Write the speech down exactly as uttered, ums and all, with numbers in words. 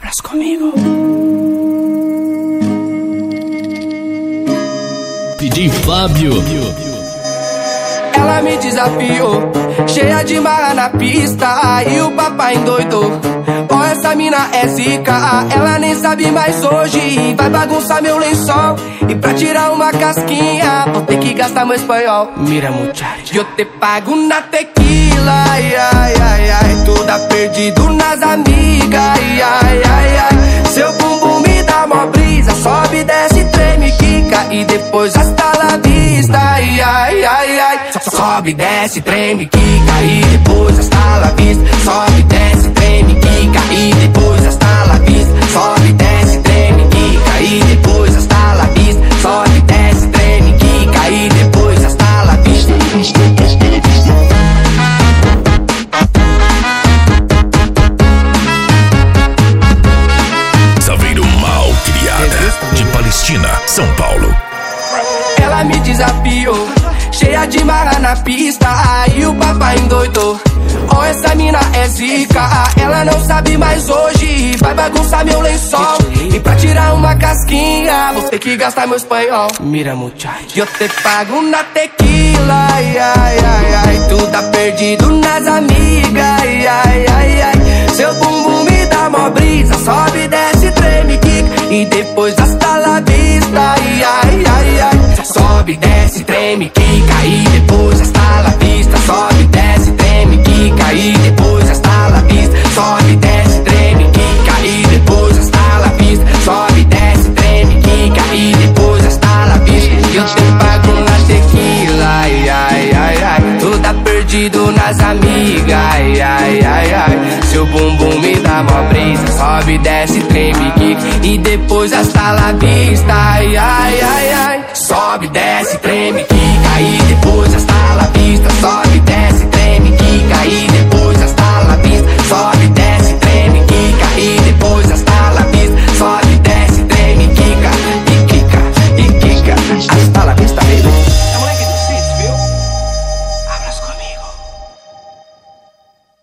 Hablas comigo. D J Fábio. Ela me desafiou, cheia de marra na pista, aí o papai endoidou. Ó, essa mina é zica, ela nem sabe mais hoje. Vai bagunçar meu lençol, e pra tirar uma casquinha vou ter que gastar meu espanhol. Mira, muchacha, eu te pago na tequila, ai, ai, ai, ai. Toda perdido nas amigas, ai, ai, ai, ai. Seu bumbum me dá mó brisa, sobe, desce, treme, quica, e depois hasta la vista, ai, ai, ai, ai. Sobe, desce, treme, quica, e depois hasta la vista. Sobe, desce, treme, quica, e depois hasta la vista. Sobe, desce, treme, quica, e depois hasta la vista. Sobe, desce, treme, quica, e depois hasta la vista. Saveiro Mal Criada, de Palestina, São Paulo. Ela me desafiou, cheia de marra na pista, aí o papai endoidou. Ó, essa mina é zica, ela não sabe mais hoje. Vai bagunçar meu lençol, e pra tirar uma casquinha vou ter que gastar meu espanhol. Mira, muchacha, eu te pago na tequila, ai, ai, ai, ai. Tu tá perdido nas amigas, ai, ai, ai, ai. Seu bumbum me dá mó brisa, sobe, desce, treme, quica, e depois hasta la vista, ai, ai, ai, ai. Sobe, desce, treme, quica, e depois hasta la vista. Sobe, desce, treme, quica, e depois hasta la vista. Sobe, desce, treme, quica, e depois hasta la vista. Sobe, desce, treme, quica, e depois hasta la vista. Eu te pago na tequila, ai, ai, ai, ai. Tu tá perdido nas amigas, ai, ai, ai, ai. Seu bumbum me dá mó brisa, sobe, desce, treme, quica, e depois hasta la vista, ai, ai, ai, ai. Sobe, desce, treme, quica, e depois hasta la vista. Sobe, desce, treme, quica, e depois hasta la vista. Sobe, desce, treme, quica, e depois hasta la vista. Sobe, desce, treme, quica, e quica, e quica, hasta la vista.